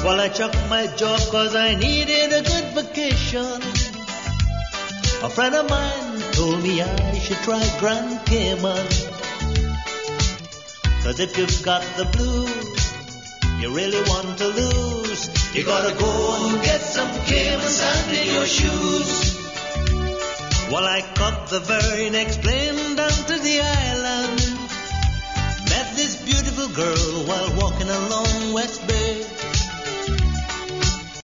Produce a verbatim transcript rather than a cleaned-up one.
Well, I chucked my job cause I needed a good vacation. A friend of mine told me I should try Grand Cayman. Cause if you've got the blues, you really want to lose, you gotta go and get some Cayman sand in your shoes. Well, I caught the very next plane down to